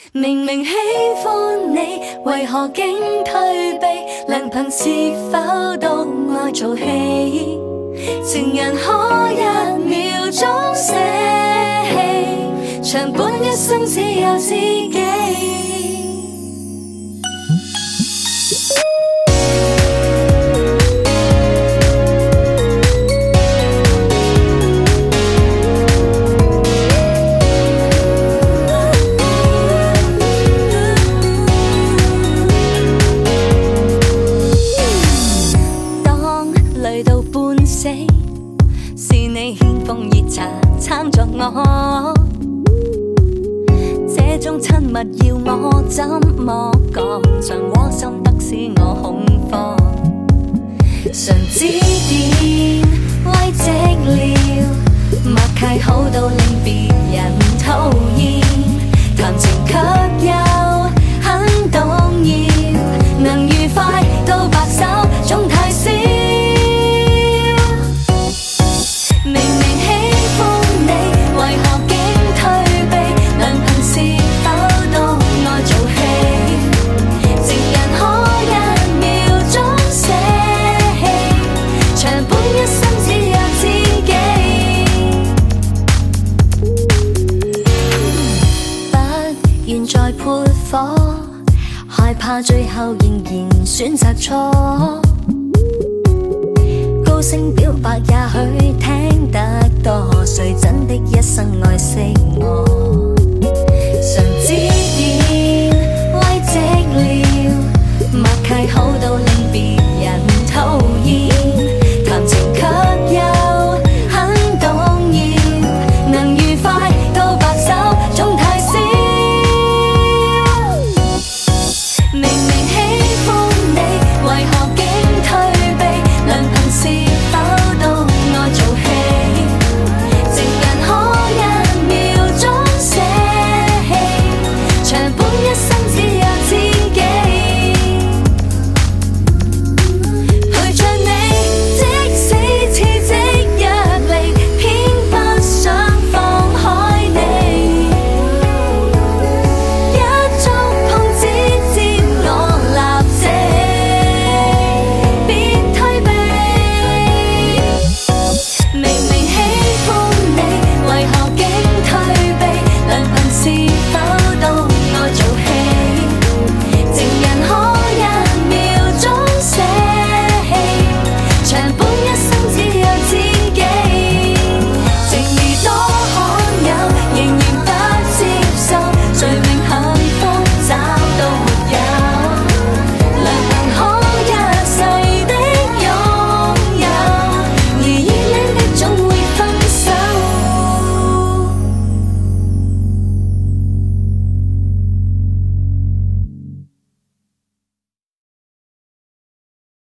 明明喜歡你，為何竟退避？良朋是否都愛做戲？情人可一秒鐘捨棄，長伴一生只有知己。是你獻奉熱茶撐着我，這種親密要我怎麼講？像窩心得使我恐慌，常指點慰藉了，默契好到令別人討厭，談情卻又很動搖，能愉快到白首總太少。再潑火，害怕最後仍然選擇錯。高聲表白也許聽得多，誰真的一生愛惜我？